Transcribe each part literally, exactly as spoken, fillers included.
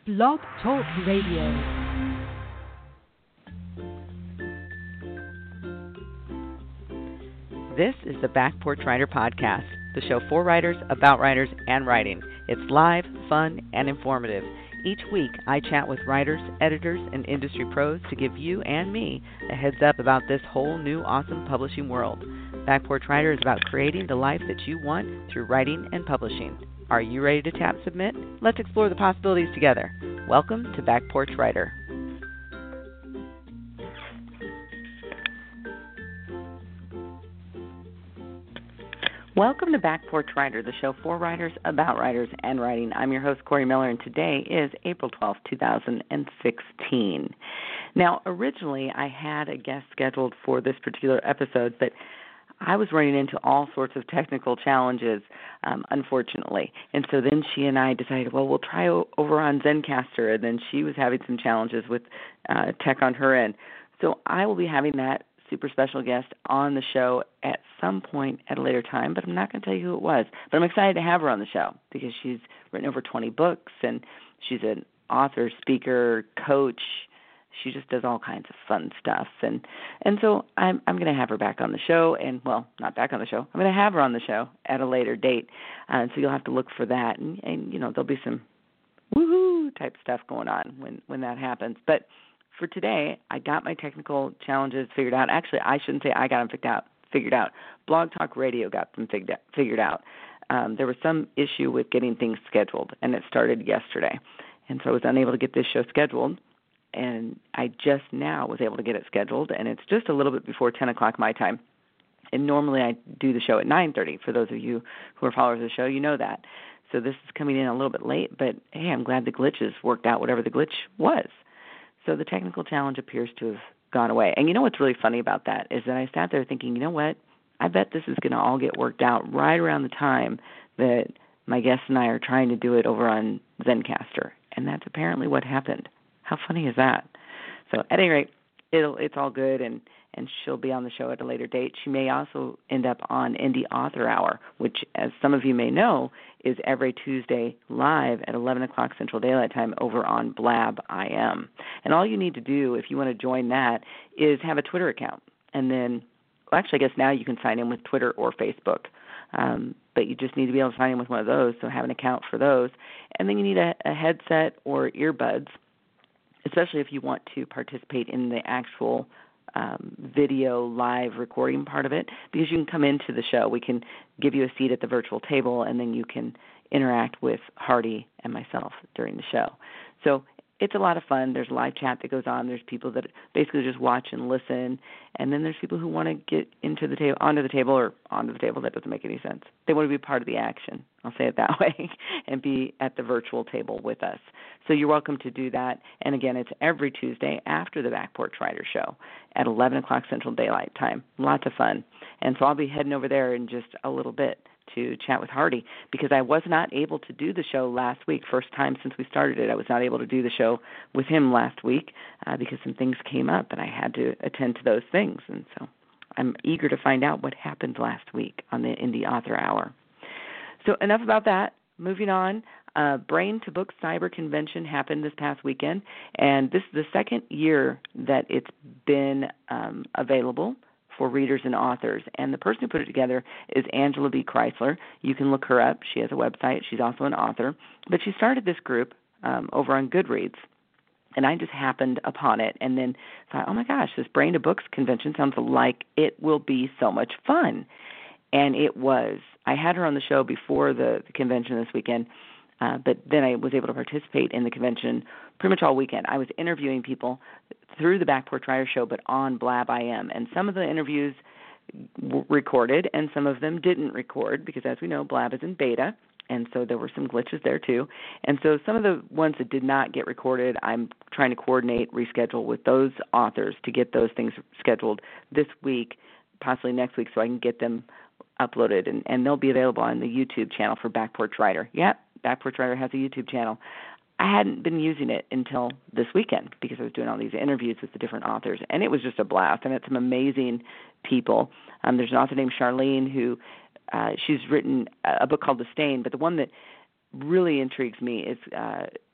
Blog Talk Radio. This is the Back Porch Writer Podcast, the show for writers, about writers, and writing. It's live, fun, and informative. Each week, I chat with writers, editors, and industry pros to give you and me a heads up about this whole new awesome publishing world. Back Porch Writer is about creating the life that you want through writing and publishing. Are you ready to tap submit? Let's explore the possibilities together. Welcome to Back Porch Writer. Welcome to Back Porch Writer, the show for writers, about writers, and writing. I'm your host, Corey Miller, and today is April twelfth, two thousand sixteen. Now, originally, I had a guest scheduled for this particular episode, but I was running into all sorts of technical challenges, um, unfortunately. And so then she and I decided, well, we'll try o- over on Zencastr, and then she was having some challenges with uh, tech on her end. So I will be having that super special guest on the show at some point at a later time, but I'm not going to tell you who it was. But I'm excited to have her on the show because she's written over twenty books, and she's an author, speaker, coach. She just does all kinds of fun stuff. And and so I'm I'm going to have her back on the show, and, well, not back on the show. I'm going to have her on the show at a later date. Uh, so you'll have to look for that. And, and, you know, there'll be some woohoo type stuff going on when, when that happens. But for today, I got my technical challenges figured out. Actually, I shouldn't say I got them figured out. Figured out. Blog Talk Radio got them figured out. Figured out. Um, there was some issue with getting things scheduled, and it started yesterday. And so I was unable to get this show scheduled. And I just now was able to get it scheduled, and it's just a little bit before ten o'clock my time. And normally I do the show at nine thirty. For those of you who are followers of the show, you know that. So this is coming in a little bit late, but, hey, I'm glad the glitches worked out, whatever the glitch was. So the technical challenge appears to have gone away. And you know what's really funny about that is that I sat there thinking, you know what, I bet this is going to all get worked out right around the time that my guest and I are trying to do it over on Zencastr. And that's apparently what happened. How funny is that? So at any rate, it'll, it's all good, and, and she'll be on the show at a later date. She may also end up on Indie Author Hour, which, as some of you may know, is every Tuesday live at eleven o'clock Central Daylight Time over on Blab dot I M. And all you need to do, if you want to join that, is have a Twitter account. And then, well, actually, I guess now you can sign in with Twitter or Facebook. Um, but you just need to be able to sign in with one of those, so have an account for those. And then you need a, a headset or earbuds, especially if you want to participate in the actual um, video live recording part of it, because you can come into the show. We can give you a seat at the virtual table, and then you can interact with Hardy and myself during the show. So it's a lot of fun. There's live chat that goes on. There's people that basically just watch and listen, and then there's people who want to get into the table, onto the table, or onto the table. That doesn't make any sense. They want to be part of the action. I'll say it that way, and be at the virtual table with us. So you're welcome to do that. And again, it's every Tuesday after the Back Porch Writer Show at eleven o'clock Central Daylight Time. Lots of fun. And so I'll be heading over there in just a little bit to chat with Hardy, because I was not able to do the show last week. First time since we started it, I was not able to do the show with him last week uh, because some things came up, and I had to attend to those things. And so I'm eager to find out what happened last week on the Indie Author Hour. So enough about that. Moving on, uh, Brain to Book Cyber Convention happened this past weekend, and this is the second year that it's been um, available for readers and authors. And the person who put it together is Angela B. Chrysler. You can look her up. She has a website. She's also an author. But she started this group um, over on Goodreads, and I just happened upon it and then thought, oh, my gosh, this Brain to Books convention sounds like it will be so much fun. And it was. I had her on the show before the, the convention this weekend, uh, but then I was able to participate in the convention pretty much all weekend. I was interviewing people through the Back Porch Writer Show, but on Blab dot I M. And some of the interviews w- recorded, and some of them didn't record, because as we know, Blab is in beta, and so there were some glitches there too. And so some of the ones that did not get recorded, I'm trying to coordinate, reschedule with those authors to get those things scheduled this week, possibly next week, so I can get them uploaded, and, and they'll be available on the YouTube channel for Back Porch Writer. Yeah, Back Porch Writer has a YouTube channel. I hadn't been using it until this weekend because I was doing all these interviews with the different authors, and it was just a blast. I met some amazing people. Um, there's an author named Charlene who uh, she's written a book called The Stain, but the one that really intrigues me is uh,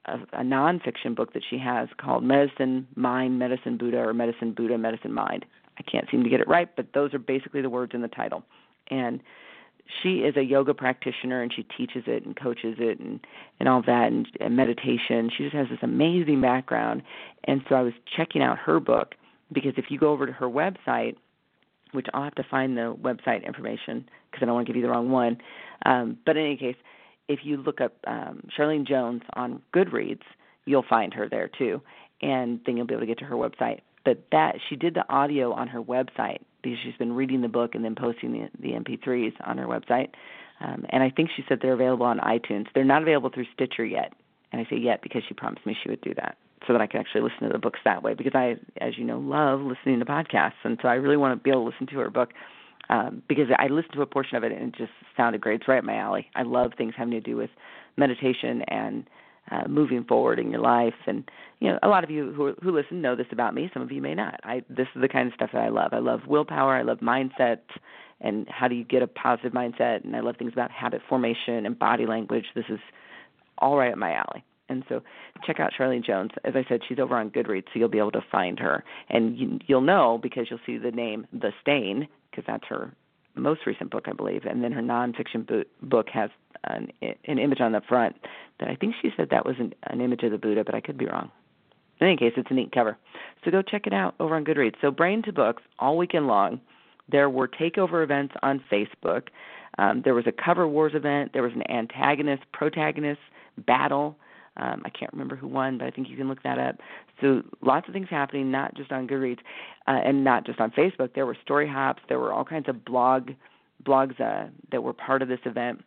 a, a nonfiction book that she has called Medicine Mind, Medicine Buddha, or Medicine Buddha, Medicine Mind. I can't seem to get it right, but those are basically the words in the title. And she is a yoga practitioner, and she teaches it and coaches it and, and all that, and, and meditation. She just has this amazing background. And so I was checking out her book, because if you go over to her website, which I'll have to find the website information because I don't want to give you the wrong one, um, but in any case, if you look up um, Charlene Jones on Goodreads, you'll find her there too, and then you'll be able to get to her website. But that she did the audio on her website because she's been reading the book and then posting the, the M P threes on her website. Um, and I think she said they're available on iTunes. They're not available through Stitcher yet. And I say yet because she promised me she would do that so that I can actually listen to the books that way, because I, as you know, love listening to podcasts. And so I really want to be able to listen to her book um, because I listened to a portion of it and it just sounded great. It's right up my alley. I love things having to do with meditation and Uh, moving forward in your life. And, you know, a lot of you who who listen know this about me. Some of you may not. I This is the kind of stuff that I love. I love willpower. I love mindset and how do you get a positive mindset. And I love things about habit formation and body language. This is all right up my alley. And so check out Charlene Jones. As I said, she's over on Goodreads, so you'll be able to find her. And you, you'll know because you'll see the name The Stain, because that's her most recent book, I believe, and then her nonfiction bo- book has an, an image on the front that I think she said that was an, an image of the Buddha, but I could be wrong. In any case, it's a neat cover. So go check it out over on Goodreads. So Brain to Books, all weekend long. There were takeover events on Facebook. Um, there was a Cover Wars event. There was an antagonist-protagonist battle. Um, I can't remember who won, but I think you can look that up. So lots of things happening, not just on Goodreads uh, and not just on Facebook. There were story hops. There were all kinds of blog blogs uh, that were part of this event.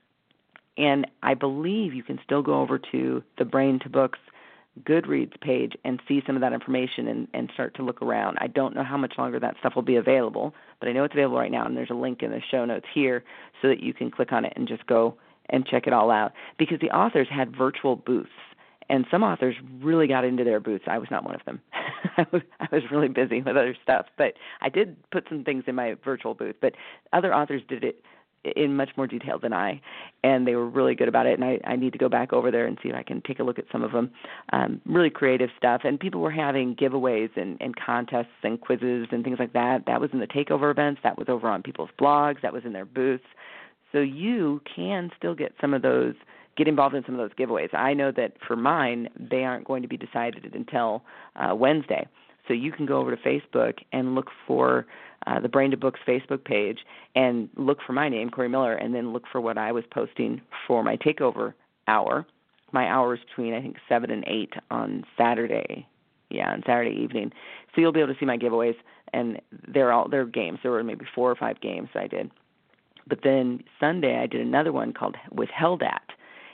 And I believe you can still go over to the Brain to Books Goodreads page and see some of that information and, and start to look around. I don't know how much longer that stuff will be available, but I know it's available right now, and there's a link in the show notes here so that you can click on it and just go and check it all out, because the authors had virtual booths. And some authors really got into their booths. I was not one of them. I, was, I was really busy with other stuff. But I did put some things in my virtual booth. But other authors did it in much more detail than I, and they were really good about it. And I, I need to go back over there and see if I can take a look at some of them. Um, really creative stuff. And people were having giveaways and, and contests and quizzes and things like that. That was in the takeover events. That was over on people's blogs. That was in their booths. So you can still get some of those, get involved in some of those giveaways. I know that for mine, they aren't going to be decided until uh, Wednesday. So you can go over to Facebook and look for uh, the Brain to Books Facebook page and look for my name, Corey Miller, and then look for what I was posting for my takeover hour. My hour is between, I think, seven and eight on Saturday. Yeah, on Saturday evening. So you'll be able to see my giveaways, and they're all they're games. There were maybe four or five games I did. But then Sunday I did another one called With Held At,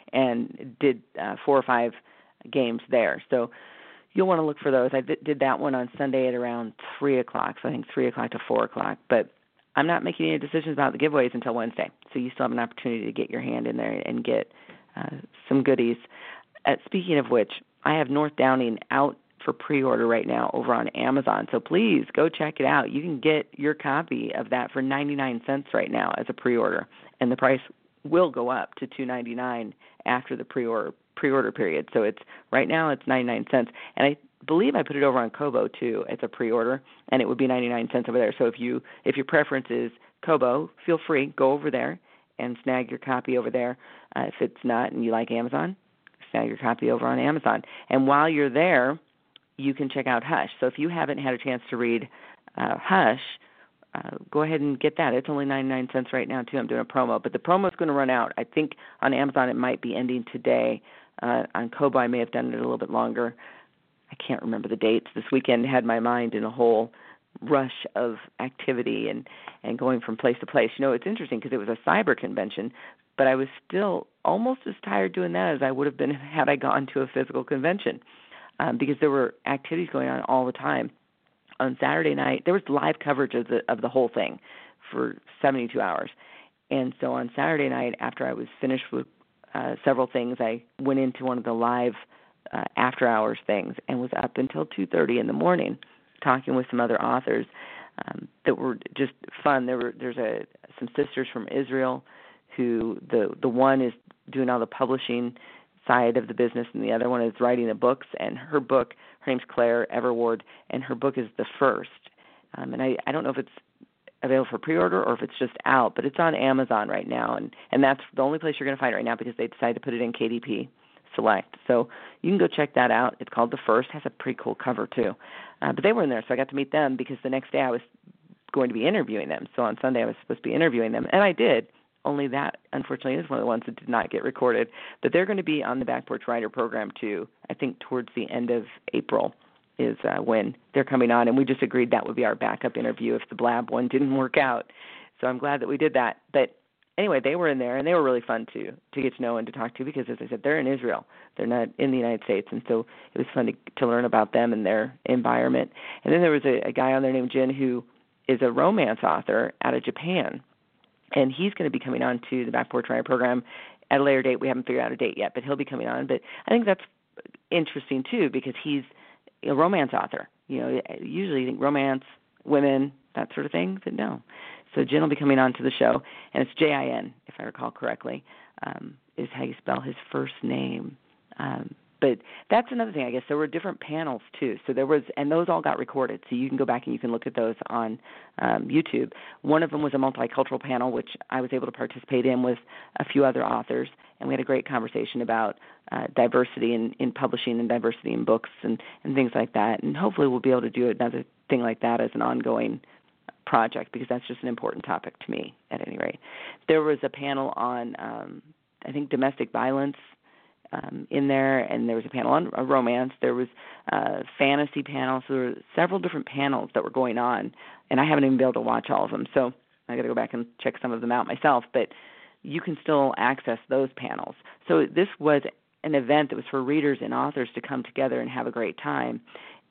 and did uh, four or five games there. So you'll want to look for those. I did, did that one on Sunday at around three o'clock, so I think three o'clock to four o'clock. But I'm not making any decisions about the giveaways until Wednesday, so you still have an opportunity to get your hand in there and get uh, some goodies. Uh, speaking of which, I have North Downing out for pre-order right now over on Amazon, so please go check it out. You can get your copy of that for ninety-nine cents right now as a pre-order, and the price will go up to two ninety-nine after the pre-order pre-order period. So it's right now it's ninety-nine cents, and I believe I put it over on Kobo too as a pre-order, and it would be ninety-nine cents over there. So if you if your preference is Kobo, feel free, go over there and snag your copy over there. Uh, if it's not and you like Amazon, snag your copy over on Amazon. And while you're there, you can check out Hush. So if you haven't had a chance to read uh, Hush, uh, go ahead and get that. It's only ninety-nine cents right now, too. I'm doing a promo. But the promo is going to run out. I think on Amazon it might be ending today. Uh, on Kobo, I may have done it a little bit longer. I can't remember the dates. This weekend had my mind in a whole rush of activity and, and going from place to place. You know, it's interesting because it was a cyber convention, but I was still almost as tired doing that as I would have been had I gone to a physical convention. Um, because there were activities going on all the time. On Saturday night, there was live coverage of the of the whole thing for seventy-two hours. And so on Saturday night, after I was finished with uh, several things, I went into one of the live uh, after-hours things and was up until two thirty in the morning talking with some other authors um, that were just fun. There were There's a some sisters from Israel who, the, the one is doing all the publishing, side of the business, and the other one is writing the books. And her book, her name's Claire Everward, and her book is The First. Um, and I, I don't know if it's available for pre-order or if it's just out, but it's on Amazon right now, and, and that's the only place you're going to find it right now because they decided to put it in K D P Select. So you can go check that out. It's called The First. It has a pretty cool cover, too. Uh, but they were in there, so I got to meet them because the next day I was going to be interviewing them. So on Sunday I was supposed to be interviewing them, and I did. Only that, unfortunately, is one of the ones that did not get recorded. But they're going to be on the Back Porch Writer program, too, I think towards the end of April is uh, when they're coming on, and we just agreed that would be our backup interview if the Blab one didn't work out. So I'm glad that we did that. But anyway, they were in there, and they were really fun to to get to know and to talk to because, as I said, they're in Israel. They're not in the United States, and so it was fun to, to learn about them and their environment. And then there was a, a guy on there named Jin who is a romance author out of Japan, and he's going to be coming on to the Back Porch Writer program at a later date. We haven't figured out a date yet, but he'll be coming on. But I think that's interesting, too, because he's a romance author. You know, usually you think romance, women, that sort of thing, but no. So Jin will be coming on to the show, and it's J I N, if I recall correctly, um, is how you spell his first name. Um, but that's another thing, I guess. There were different panels, too. So there was, and those all got recorded. So you can go back and you can look at those on um, YouTube. One of them was a multicultural panel, which I was able to participate in with a few other authors, and we had a great conversation about uh, diversity in, in publishing and diversity in books and, and things like that. And hopefully we'll be able to do another thing like that as an ongoing project because that's just an important topic to me, at any rate. There was a panel on, um, I think, domestic violence um, in there, and there was a panel on uh, romance. There was a fantasy panel. So there were several different panels that were going on, and I haven't even been able to watch all of them. So I got to go back and check some of them out myself. But you can still access those panels. So this was an event that was for readers and authors to come together and have a great time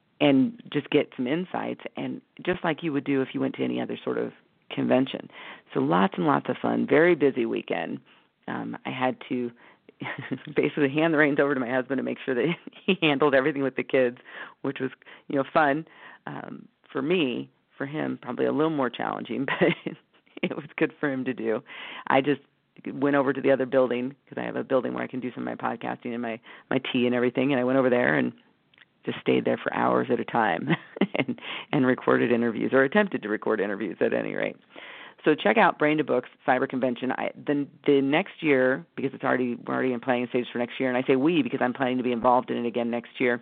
and just get some insights, and just like you would do if you went to any other sort of convention. So lots and lots of fun, very busy weekend. Um, I had to basically hand the reins over to my husband to make sure that he handled everything with the kids, which was, you know, fun um, for me. For him, probably a little more challenging, but it was good for him to do. I just went over to the other building because I have a building where I can do some of my podcasting and my, my tea and everything, and I went over there and just stayed there for hours at a time and, and recorded interviews, or attempted to record interviews at any rate. So check out Brain to Books Cyber Convention. I, the, the next year, because it's already we're already in planning stages for next year, and I say we because I'm planning to be involved in it again next year.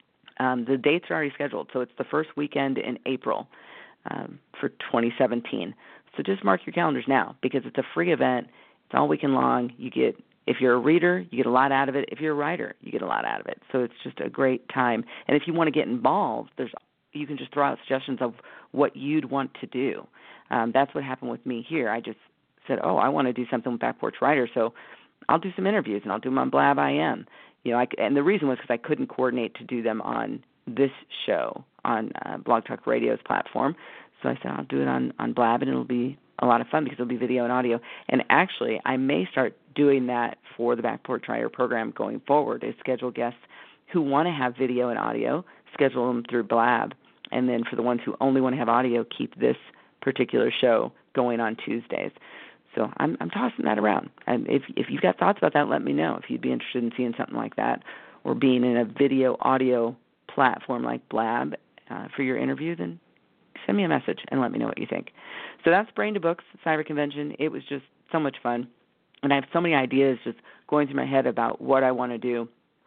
Um, the dates are already scheduled, so it's the first weekend in April um, for twenty seventeen. So just mark your calendars now because it's a free event. It's all weekend long. You get If you're a reader, you get a lot out of it. If you're a writer, you get a lot out of it. So it's just a great time. And if you want to get involved, there's you can just throw out suggestions of what you'd want to do. Um, that's what happened with me here. I just said, oh, I want to do something with Back Porch Writer, so I'll do some interviews, and I'll do them on Blab I M. You know, I, and the reason was because I couldn't coordinate to do them on this show, on uh, Blog Talk Radio's platform. So I said, I'll do it on, on Blab, and it'll be a lot of fun because it'll be video and audio. And actually, I may start doing that for the Back Porch Writer program going forward, is schedule guests who want to have video and audio, schedule them through Blab, and then for the ones who only want to have audio, keep this particular show going on Tuesdays. So I'm, I'm tossing that around. And if, if you've got thoughts about that, let me know. If you'd be interested in seeing something like that or being in a video audio platform like Blab uh, for your interview, then send me a message and let me know what you think. So that's Brain to Books Cyber Convention. It was just so much fun. And I have so many ideas just going through my head about what I want to do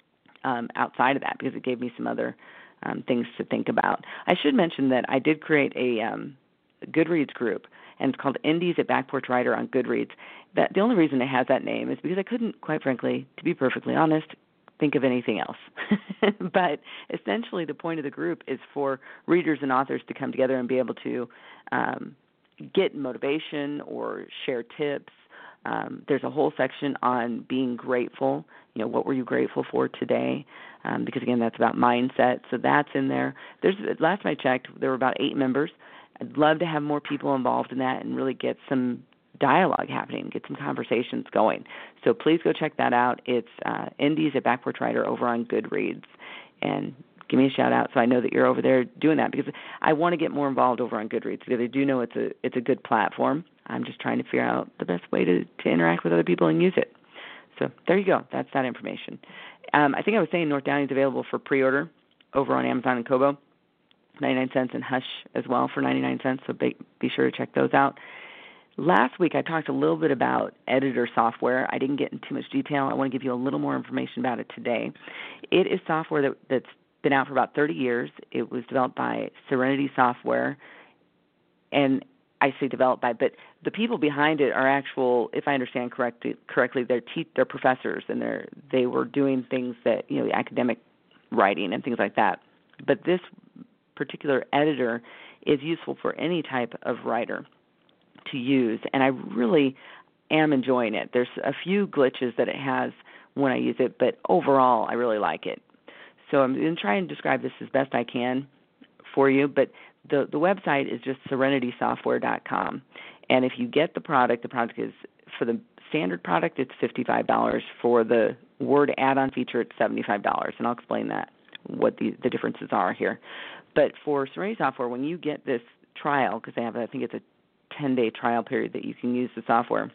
um, outside of that because it gave me some other um, things to think about. I should mention that I did create a um, Goodreads group, and it's called Indies at Back Porch Writer on Goodreads. That, the only reason it has that name is because I couldn't, quite frankly, to be perfectly honest, think of anything else. But essentially the point of the group is for readers and authors to come together and be able to um, get motivation or share tips. Um, there's a whole section on being grateful. You know, what were you grateful for today? Um, because, again, that's about mindset. So that's in there. There's last time I checked, there were about eight members. I'd love to have more people involved in that and really get some dialogue happening, get some conversations going. So please go check that out. It's uh, Indies at Back Porch Writer over on Goodreads. And give me a shout out so I know that you're over there doing that because I want to get more involved over on Goodreads because I do know it's a it's a good platform. I'm just trying to figure out the best way to, to interact with other people and use it. So there you go. That's that information. Um, I think I was saying North Downey is available for pre-order over on Amazon and Kobo, ninety-nine cents, and Hush as well for ninety-nine cents, so be, be sure to check those out. Last week I talked a little bit about editor software. I didn't get into too much detail. I want to give you a little more information about it today. It is software that, that's been out for about thirty years. It was developed by Serenity Software, and I say developed by, but the people behind it are actual, if I understand correctly, correctly they're, te- they're professors, and they're, they were doing things that, you know, academic writing and things like that. But this particular editor is useful for any type of writer to use, and I really am enjoying it. There's a few glitches that it has when I use it, but overall I really like it. So I'm going to try and describe this as best I can for you, but the, the website is just serenity software dot com, and if you get the product, the product is, for the standard product, it's fifty-five dollars. For the Word add-on feature, it's seventy-five dollars, and I'll explain that, what the, the differences are here. But for Serenity Software, when you get this trial, because they have, I think it's a ten-day trial period that you can use the software,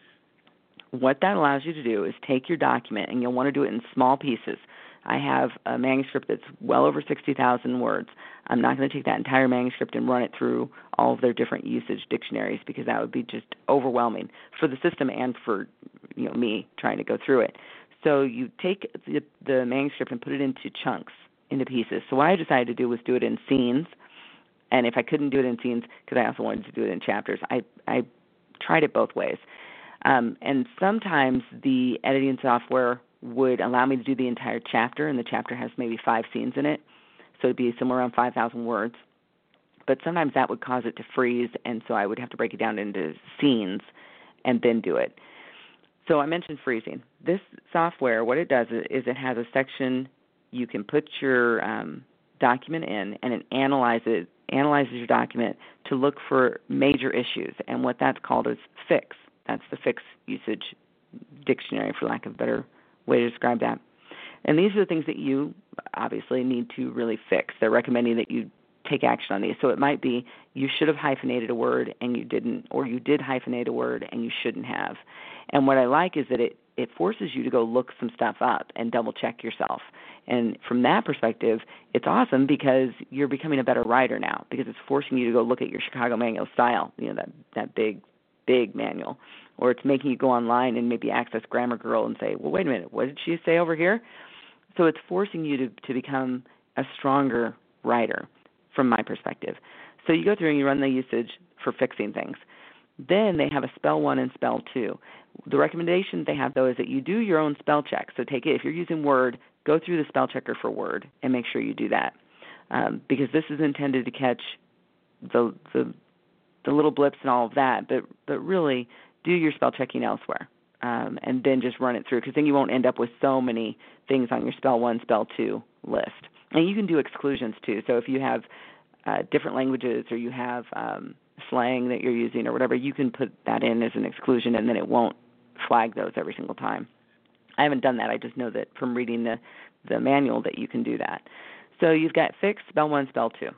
what that allows you to do is take your document, and you'll want to do it in small pieces. I have a manuscript that's well over sixty thousand words. I'm not going to take that entire manuscript and run it through all of their different usage dictionaries, because that would be just overwhelming for the system and for, you know, me trying to go through it. So you take the, the manuscript and put it into chunks, into pieces. So what I decided to do was do it in scenes, and if I couldn't do it in scenes, because I also wanted to do it in chapters, I, I tried it both ways. Um, and sometimes the editing software would allow me to do the entire chapter, and the chapter has maybe five scenes in it, so it would be somewhere around five thousand words. But sometimes that would cause it to freeze, and so I would have to break it down into scenes and then do it. So I mentioned freezing. This software, what it does is it has a section you can put your um, document in, and it analyzes, analyzes your document to look for major issues, and what that's called is fix. That's the fix usage dictionary, for lack of a better way to describe that. And these are the things that you obviously need to really fix. They're recommending that you take action on these. So it might be you should have hyphenated a word and you didn't, or you did hyphenate a word and you shouldn't have. And what I like is that it, it forces you to go look some stuff up and double check yourself. And from that perspective, it's awesome because you're becoming a better writer now, because it's forcing you to go look at your Chicago Manual Style, you know, that, that big, big manual. Or it's making you go online and maybe access Grammar Girl and say, well, wait a minute, what did she say over here? So it's forcing you to, to become a stronger writer from my perspective. So you go through and you run the usage for fixing things. Then they have a spell one and spell two. The recommendation they have, though, is that you do your own spell check. So take it, if you're using Word, go through the spell checker for Word and make sure you do that, um, because this is intended to catch the, the the little blips and all of that, but but really do your spell checking elsewhere, um, and then just run it through, because then you won't end up with so many things on your spell one, spell two list. And you can do exclusions too. So if you have uh, different languages, or you have um, slang that you're using or whatever, you can put that in as an exclusion, and then it won't flag those every single time. I haven't done that. I just know that from reading the, the manual that you can do that. So you've got fix, spell one, spell two.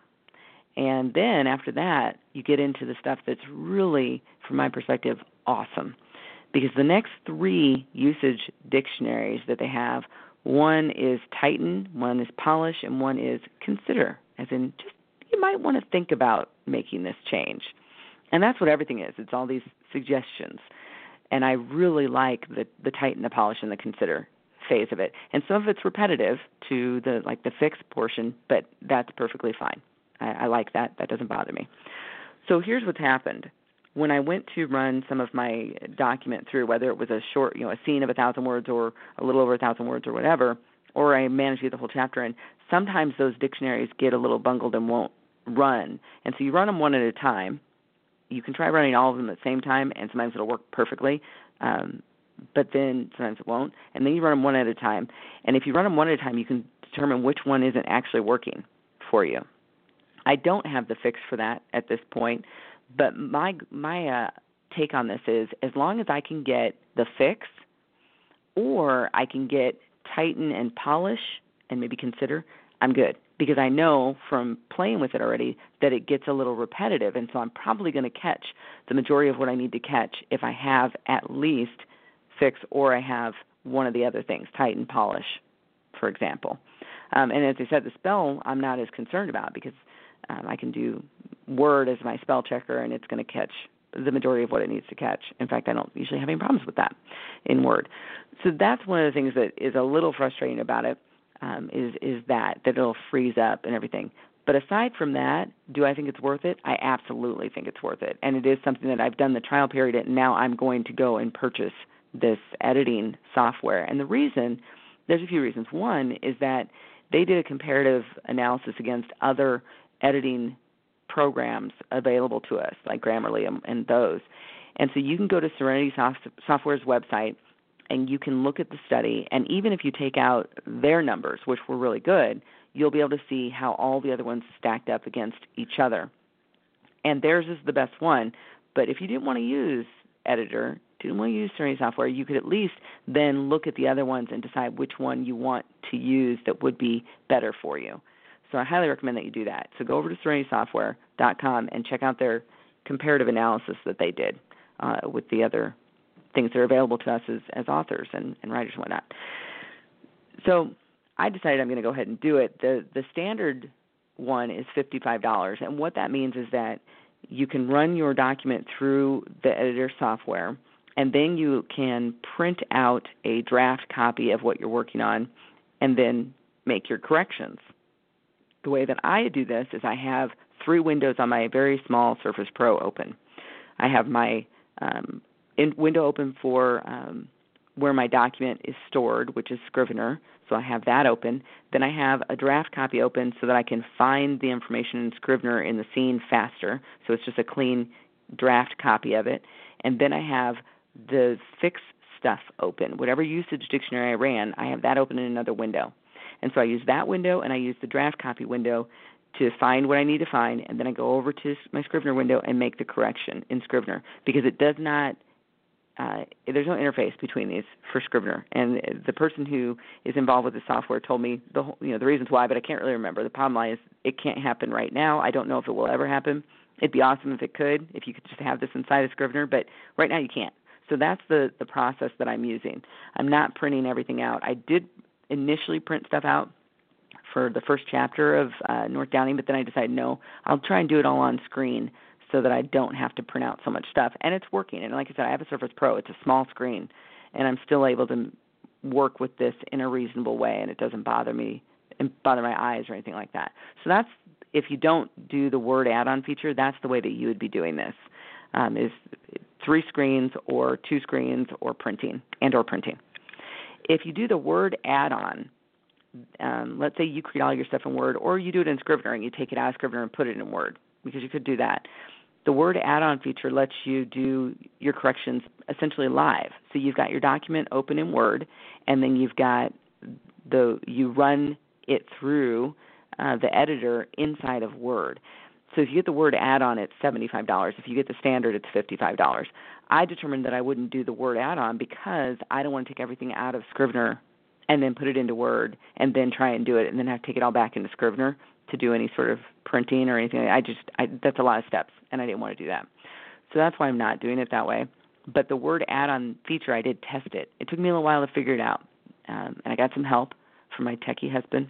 And then after that, you get into the stuff that's really, from my perspective, awesome. Because the next three usage dictionaries that they have, one is Tighten, one is Polish, and one is Consider, as in just you might want to think about making this change. And that's what everything is. It's all these suggestions. And I really like the, the Tighten, the Polish, and the Consider phase of it. And some of it's repetitive to the like the fix portion, but that's perfectly fine. I, I like that. That doesn't bother me. So here's what's happened. When I went to run some of my document through, whether it was a short, you know, a scene of a thousand words or a little over a thousand words or whatever, or I managed to get the whole chapter in, sometimes those dictionaries get a little bungled and won't run. And so you run them one at a time. You can try running all of them at the same time, and sometimes it'll work perfectly, um, but then sometimes it won't. And then you run them one at a time. And if you run them one at a time, you can determine which one isn't actually working for you. I don't have the fix for that at this point, but my my uh, take on this is, as long as I can get the fix, or I can get Tighten and Polish and maybe Consider, I'm good. Because I know from playing with it already that it gets a little repetitive, and so I'm probably going to catch the majority of what I need to catch if I have at least fix or I have one of the other things, Titan Polish, for example. Um, and as I said, the spell I'm not as concerned about because um, I can do Word as my spell checker, and it's going to catch the majority of what it needs to catch. In fact, I don't usually have any problems with that in Word. So that's one of the things that is a little frustrating about it, um, is is that, that it'll freeze up and everything. But aside from that, do I think it's worth it? I absolutely think it's worth it. And it is something that I've done the trial period, and now I'm going to go and purchase this editing software. And the reason, there's a few reasons. One is that they did a comparative analysis against other editing programs available to us, like Grammarly and, and those. And so you can go to Serenity Soft, Software's website, and you can look at the study, and even if you take out their numbers, which were really good, you'll be able to see how all the other ones stacked up against each other. And theirs is the best one. But if you didn't want to use Editor, didn't want to use Serenity Software, you could at least then look at the other ones and decide which one you want to use that would be better for you. So I highly recommend that you do that. So go over to serenity software dot com and check out their comparative analysis that they did uh, with the other things that are available to us as, as authors and, and writers and whatnot. So I decided I'm going to go ahead and do it. The the standard one is fifty-five dollars, and what that means is that you can run your document through the editor software, and then you can print out a draft copy of what you're working on and then make your corrections. The way that I do this is I have three windows on my very small Surface Pro open. I have my um, in window open for um, where my document is stored, which is Scrivener, so I have that open. Then I have a draft copy open so that I can find the information in Scrivener in the scene faster, so it's just a clean draft copy of it. And then I have the fix stuff open. Whatever usage dictionary I ran, I have that open in another window. And so I use that window and I use the draft copy window to find what I need to find, and then I go over to my Scrivener window and make the correction in Scrivener because it does not Uh, there's no interface between these for Scrivener, and the person who is involved with the software told me the whole, you know the reasons why, but I can't really remember. The bottom line is it can't happen right now. I don't know if it will ever happen. It'd be awesome if it could, if you could just have this inside of Scrivener, but right now you can't. So that's the, the process that I'm using. I'm not printing everything out. I did initially print stuff out for the first chapter of uh, North Downing, but then I decided no, I'll try and do it all on screen so that I don't have to print out so much stuff. And it's working. And like I said, I have a Surface Pro. It's a small screen, and I'm still able to work with this in a reasonable way, and it doesn't bother me, bother my eyes or anything like that. So that's, if you don't do the Word add-on feature, that's the way that you would be doing this, um, is three screens or two screens or printing, and or printing. If you do the Word add-on, um, let's say you create all your stuff in Word, or you do it in Scrivener and you take it out of Scrivener and put it in Word, because you could do that. The Word add-on feature lets you do your corrections essentially live. So you've got your document open in Word, and then you've got the you run it through uh, the editor inside of Word. So if you get the Word add-on, it's seventy-five dollars. If you get the standard, it's fifty-five dollars. I determined that I wouldn't do the Word add-on because I don't want to take everything out of Scrivener and then put it into Word and then try and do it and then have to take it all back into Scrivener to do any sort of printing or anything. I just, I, that's a lot of steps, and I didn't want to do that. So that's why I'm not doing it that way. But the Word add-on feature, I did test it. It took me a little while to figure it out, um, and I got some help from my techie husband,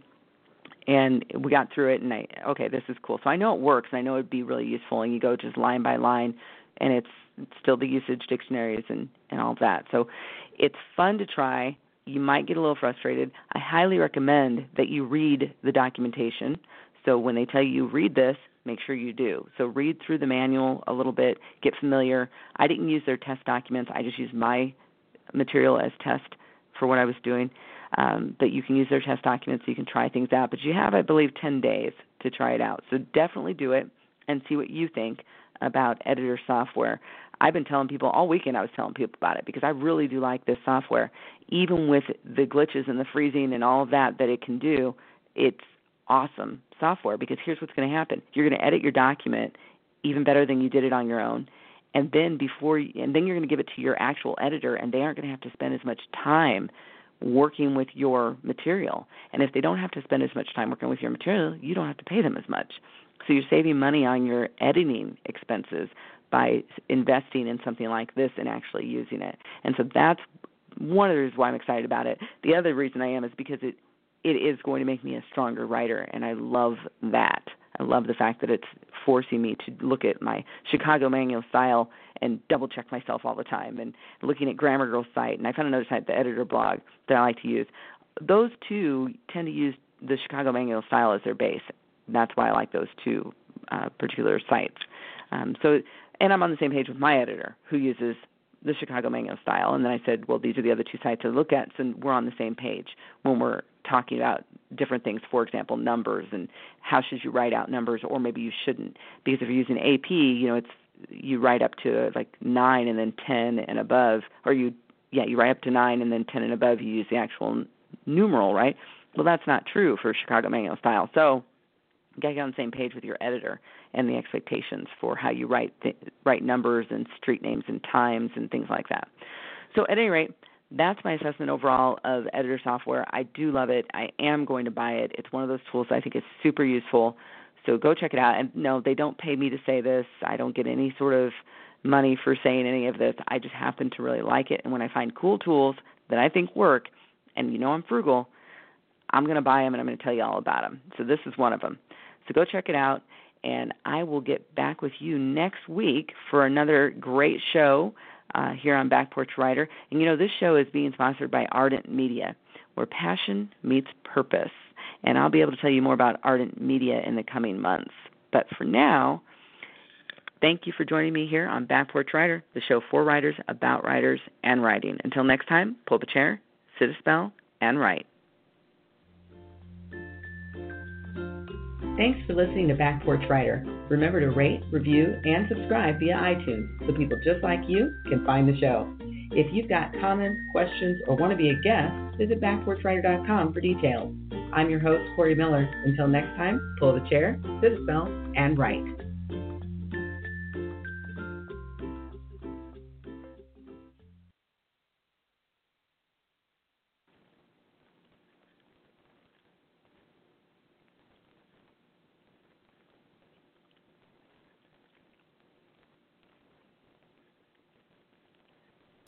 and we got through it, and I, okay, this is cool. So I know it works, and I know it would be really useful, and you go just line by line, and it's, it's still the usage dictionaries and, and all of that. So it's fun to try. You might get a little frustrated. I highly recommend that you read the documentation. So when they tell you read this, make sure you do. So read through the manual a little bit, get familiar. I didn't use their test documents. I just used my material as test for what I was doing. Um, but you can use their test documents so you can try things out. But you have, I believe, ten days to try it out. So definitely do it and see what you think about editor software. I've been telling people all weekend, I was telling people about it because I really do like this software. Even with the glitches and the freezing and all of that that it can do, it's awesome software because here's what's going to happen. You're going to edit your document even better than you did it on your own, and then before you, and then you're going to give it to your actual editor, and they aren't going to have to spend as much time working with your material. And if they don't have to spend as much time working with your material, you don't have to pay them as much. So you're saving money on your editing expenses by investing in something like this and actually using it. And so that's one of the reasons why I'm excited about it. The other reason I am is because it it is going to make me a stronger writer, and I love that. I love the fact that it's forcing me to look at my Chicago Manual style and double-check myself all the time, and looking at Grammar Girl's site. And I found another site, the Editor blog, that I like to use. Those two tend to use the Chicago Manual style as their base. That's why I like those two uh, particular sites. Um, so, and I'm on the same page with my editor, who uses the Chicago Manual style. And then I said, well, these are the other two sites to look at, so we're on the same page when we're talking about different things. For example, numbers, and how should you write out numbers, or maybe you shouldn't. Because if you're using A P, you know, it's you write up to like nine and then ten and above, or you, yeah, you write up to nine and then ten and above, you use the actual numeral, right? Well, that's not true for Chicago Manual style. So you got to get on the same page with your editor and the expectations for how you write th- write numbers and street names and times and things like that. So at any rate, that's my assessment overall of editor software. I do love it. I am going to buy it. It's one of those tools I think is super useful. So go check it out. And no, they don't pay me to say this. I don't get any sort of money for saying any of this. I just happen to really like it. And when I find cool tools that I think work, and you know I'm frugal, I'm going to buy them and I'm going to tell you all about them. So this is one of them. So go check it out, and I will get back with you next week for another great show uh, here on Back Porch Writer. And, you know, this show is being sponsored by Ardent Media, where passion meets purpose. And I'll be able to tell you more about Ardent Media in the coming months. But for now, thank you for joining me here on Back Porch Writer, the show for writers, about writers, and writing. Until next time, pull up a chair, sit a spell, and write. Thanks for listening to Back Porch Writer. Remember to rate, review, and subscribe via iTunes so people just like you can find the show. If you've got comments, questions, or want to be a guest, visit back porch writer dot com for details. I'm your host, Corey Miller. Until next time, pull the chair, sit a spell, and write.